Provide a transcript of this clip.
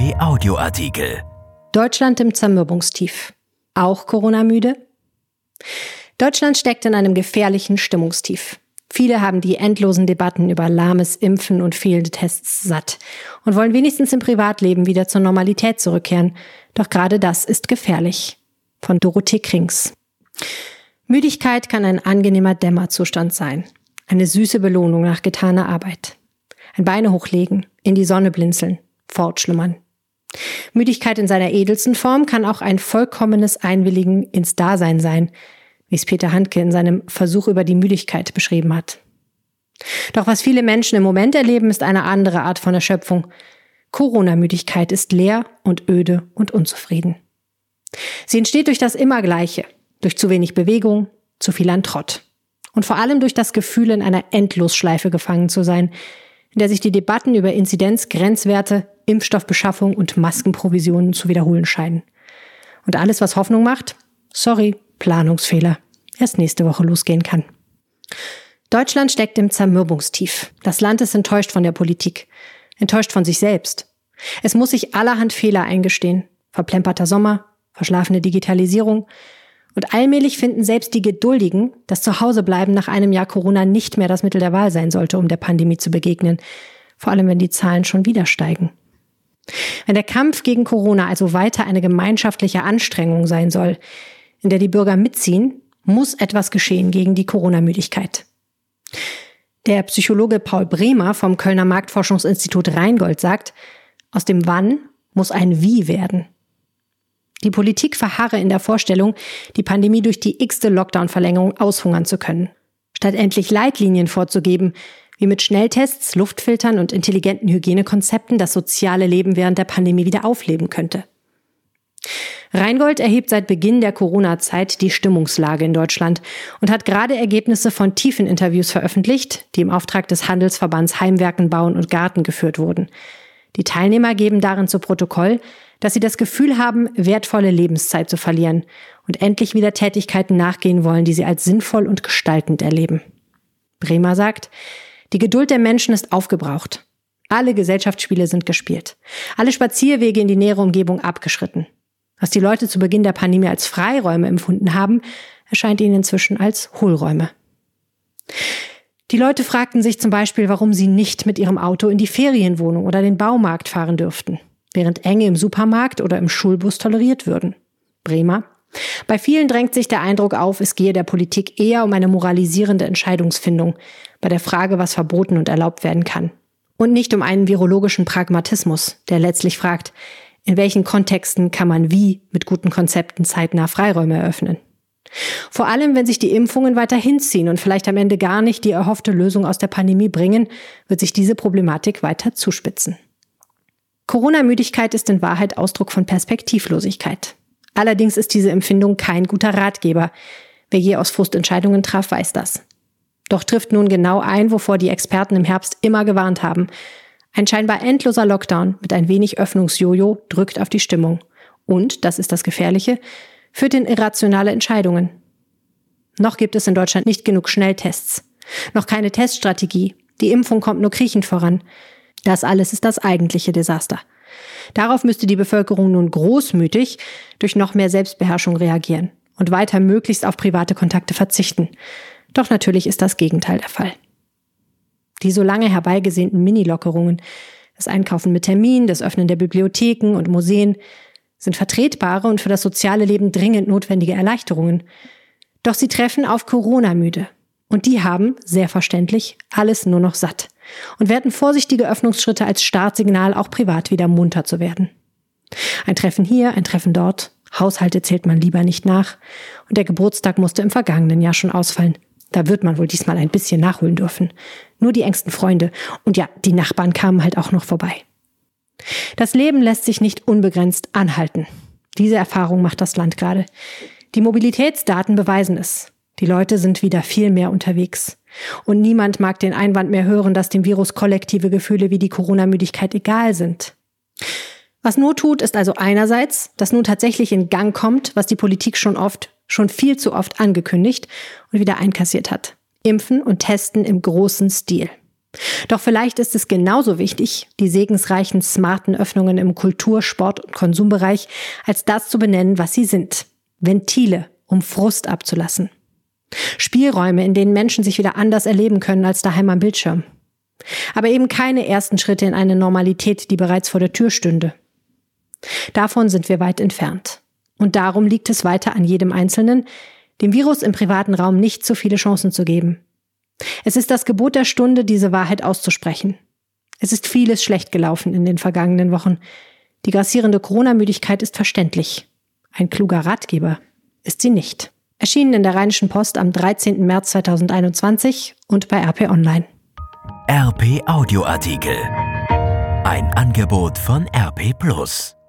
RP Audioartikel. Deutschland im Zermürbungstief. Auch Corona-müde? Deutschland steckt in einem gefährlichen Stimmungstief. Viele haben die endlosen Debatten über lahmes Impfen und fehlende Tests satt und wollen wenigstens im Privatleben wieder zur Normalität zurückkehren. Doch gerade das ist gefährlich. Von Dorothee Krings. Müdigkeit kann ein angenehmer Dämmerzustand sein. Eine süße Belohnung nach getaner Arbeit. Ein Beine hochlegen, in die Sonne blinzeln, fortschlummern. Müdigkeit in seiner edelsten Form kann auch ein vollkommenes Einwilligen ins Dasein sein, wie es Peter Handke in seinem Versuch über die Müdigkeit beschrieben hat. Doch was viele Menschen im Moment erleben, ist eine andere Art von Erschöpfung. Corona-Müdigkeit ist leer und öde und unzufrieden. Sie entsteht durch das Immergleiche, durch zu wenig Bewegung, zu viel an Trott. Und vor allem durch das Gefühl, in einer Endlosschleife gefangen zu sein, in der sich die Debatten über Inzidenz, Grenzwerte, Impfstoffbeschaffung und Maskenprovisionen zu wiederholen scheinen. Und alles, was Hoffnung macht? Sorry, Planungsfehler. Erst nächste Woche losgehen kann. Deutschland steckt im Zermürbungstief. Das Land ist enttäuscht von der Politik. Enttäuscht von sich selbst. Es muss sich allerhand Fehler eingestehen. Verplemperter Sommer, verschlafene Digitalisierung. Und allmählich finden selbst die Geduldigen, dass Zuhausebleiben nach einem Jahr Corona nicht mehr das Mittel der Wahl sein sollte, um der Pandemie zu begegnen. Vor allem, wenn die Zahlen schon wieder steigen. Wenn der Kampf gegen Corona also weiter eine gemeinschaftliche Anstrengung sein soll, in der die Bürger mitziehen, muss etwas geschehen gegen die Corona-Müdigkeit. Der Psychologe Paul Bremer vom Kölner Marktforschungsinstitut Rheingold sagt, aus dem Wann muss ein Wie werden. Die Politik verharre in der Vorstellung, die Pandemie durch die x-te Lockdown-Verlängerung aushungern zu können. Statt endlich Leitlinien vorzugeben, wie mit Schnelltests, Luftfiltern und intelligenten Hygienekonzepten das soziale Leben während der Pandemie wieder aufleben könnte. Rheingold erhebt seit Beginn der Corona-Zeit die Stimmungslage in Deutschland und hat gerade Ergebnisse von tiefen Interviews veröffentlicht, die im Auftrag des Handelsverbands Heimwerken, Bauen und Garten geführt wurden. Die Teilnehmer geben darin zu Protokoll, dass sie das Gefühl haben, wertvolle Lebenszeit zu verlieren und endlich wieder Tätigkeiten nachgehen wollen, die sie als sinnvoll und gestaltend erleben. Bremer sagt, die Geduld der Menschen ist aufgebraucht. Alle Gesellschaftsspiele sind gespielt. Alle Spazierwege in die nähere Umgebung abgeschritten. Was die Leute zu Beginn der Pandemie als Freiräume empfunden haben, erscheint ihnen inzwischen als Hohlräume. Die Leute fragten sich zum Beispiel, warum sie nicht mit ihrem Auto in die Ferienwohnung oder den Baumarkt fahren dürften, während Enge im Supermarkt oder im Schulbus toleriert würden. Bremer: Bei vielen drängt sich der Eindruck auf, es gehe der Politik eher um eine moralisierende Entscheidungsfindung bei der Frage, was verboten und erlaubt werden kann. Und nicht um einen virologischen Pragmatismus, der letztlich fragt, in welchen Kontexten kann man wie mit guten Konzepten zeitnah Freiräume eröffnen. Vor allem, wenn sich die Impfungen weiter hinziehen und vielleicht am Ende gar nicht die erhoffte Lösung aus der Pandemie bringen, wird sich diese Problematik weiter zuspitzen. Corona-Müdigkeit ist in Wahrheit Ausdruck von Perspektivlosigkeit. Allerdings ist diese Empfindung kein guter Ratgeber. Wer je aus Frust Entscheidungen traf, weiß das. Doch trifft nun genau ein, wovor die Experten im Herbst immer gewarnt haben. Ein scheinbar endloser Lockdown mit ein wenig Öffnungsjojo drückt auf die Stimmung. Und, das ist das Gefährliche, führt in irrationale Entscheidungen. Noch gibt es in Deutschland nicht genug Schnelltests. Noch keine Teststrategie. Die Impfung kommt nur kriechend voran. Das alles ist das eigentliche Desaster. Darauf müsste die Bevölkerung nun großmütig durch noch mehr Selbstbeherrschung reagieren und weiter möglichst auf private Kontakte verzichten. Doch natürlich ist das Gegenteil der Fall. Die so lange herbeigesehnten Mini-Lockerungen, das Einkaufen mit Termin, das Öffnen der Bibliotheken und Museen, sind vertretbare und für das soziale Leben dringend notwendige Erleichterungen. Doch sie treffen auf Corona-Müde. Und die haben, sehr verständlich, alles nur noch satt und werten vorsichtige Öffnungsschritte als Startsignal, auch privat wieder munter zu werden. Ein Treffen hier, ein Treffen dort, Haushalte zählt man lieber nicht nach und der Geburtstag musste im vergangenen Jahr schon ausfallen. Da wird man wohl diesmal ein bisschen nachholen dürfen. Nur die engsten Freunde und ja, die Nachbarn kamen halt auch noch vorbei. Das Leben lässt sich nicht unbegrenzt anhalten. Diese Erfahrung macht das Land gerade. Die Mobilitätsdaten beweisen es. Die Leute sind wieder viel mehr unterwegs. Und niemand mag den Einwand mehr hören, dass dem Virus kollektive Gefühle wie die Corona-Müdigkeit egal sind. Was Not tut, ist also einerseits, dass nun tatsächlich in Gang kommt, was die Politik schon viel zu oft angekündigt und wieder einkassiert hat. Impfen und Testen im großen Stil. Doch vielleicht ist es genauso wichtig, die segensreichen, smarten Öffnungen im Kultur-, Sport- und Konsumbereich als das zu benennen, was sie sind. Ventile, um Frust abzulassen. Spielräume, in denen Menschen sich wieder anders erleben können als daheim am Bildschirm. Aber eben keine ersten Schritte in eine Normalität, die bereits vor der Tür stünde. Davon sind wir weit entfernt. Und darum liegt es weiter an jedem Einzelnen, dem Virus im privaten Raum nicht so viele Chancen zu geben. Es ist das Gebot der Stunde, diese Wahrheit auszusprechen. Es ist vieles schlecht gelaufen in den vergangenen Wochen. Die grassierende Corona-Müdigkeit ist verständlich. Ein kluger Ratgeber ist sie nicht. Erschienen in der Rheinischen Post am 13. März 2021 und bei RP Online. RP Audioartikel. Ein Angebot von RP+.